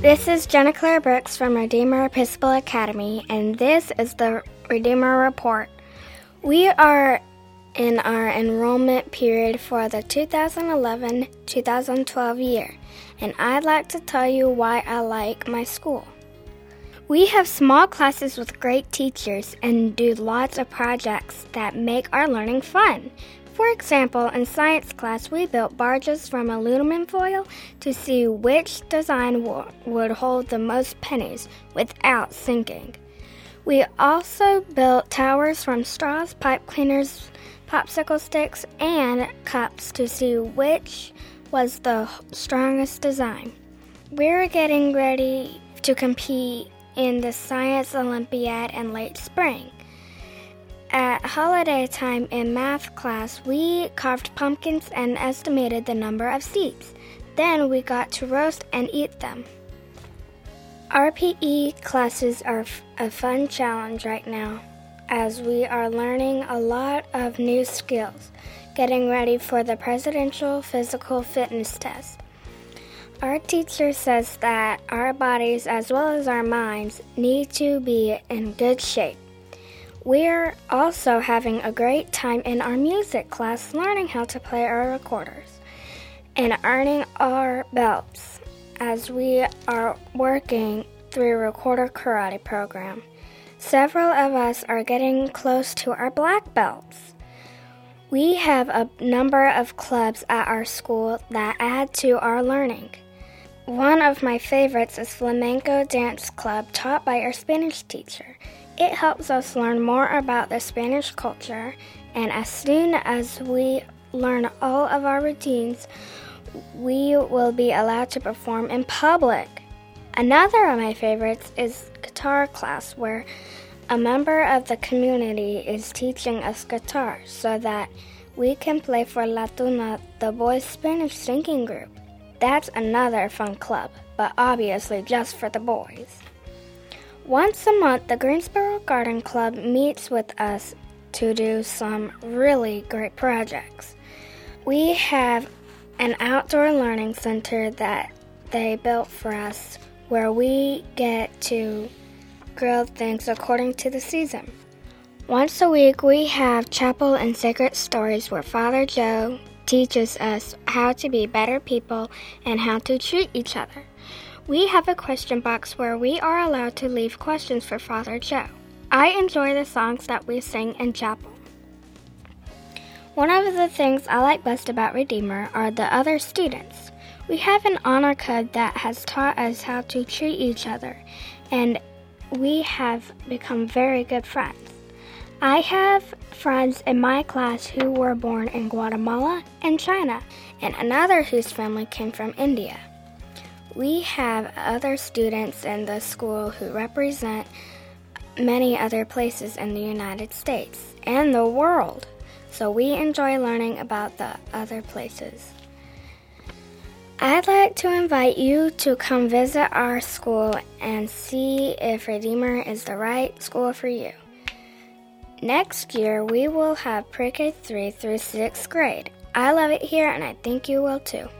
This is Jenna Claire Brooks from Redeemer Episcopal Academy, and this is the Redeemer Report. We are in our enrollment period for the 2011-2012 year, and I'd like to tell you why I like my school. We have small classes with great teachers and do lots of projects that make our learning fun. For example, in science class, we built barges from aluminum foil to see which design would hold the most pennies without sinking. We also built towers from straws, pipe cleaners, popsicle sticks, and cups to see which was the strongest design. We're getting ready to compete in the Science Olympiad in late spring. At holiday time in math class, we carved pumpkins and estimated the number of seeds. Then we got to roast and eat them. Our PE classes are a fun challenge right now, as we are learning a lot of new skills, getting ready for the Presidential Physical Fitness Test. Our teacher says that our bodies, as well as our minds, need to be in good shape. We're also having a great time in our music class learning how to play our recorders and earning our belts as we are working through a recorder karate program. Several of us are getting close to our black belts. We have a number of clubs at our school that add to our learning. One of my favorites is Flamenco Dance Club, taught by our Spanish teacher. It helps us learn more about the Spanish culture, and as soon as we learn all of our routines, we will be allowed to perform in public. Another of my favorites is guitar class, where a member of the community is teaching us guitar so that we can play for La Tuna, the boys' Spanish singing group. That's another fun club, but obviously just for the boys. Once a month, the Greensboro Garden Club meets with us to do some really great projects. We have an outdoor learning center that they built for us where we get to grill things according to the season. Once a week, we have chapel and sacred stories where Father Joe teaches us how to be better people and how to treat each other. We have a question box where we are allowed to leave questions for Father Joe. I enjoy the songs that we sing in chapel. One of the things I like best about Redeemer are the other students. We have an honor code that has taught us how to treat each other, and we have become very good friends. I have friends in my class who were born in Guatemala and China, and another whose family came from India. We have other students in the school who represent many other places in the United States and the world, so we enjoy learning about the other places. I'd like to invite you to come visit our school and see if Redeemer is the right school for you. Next year, we will have pre-K 3 through 6th grade. I love it here, and I think you will too.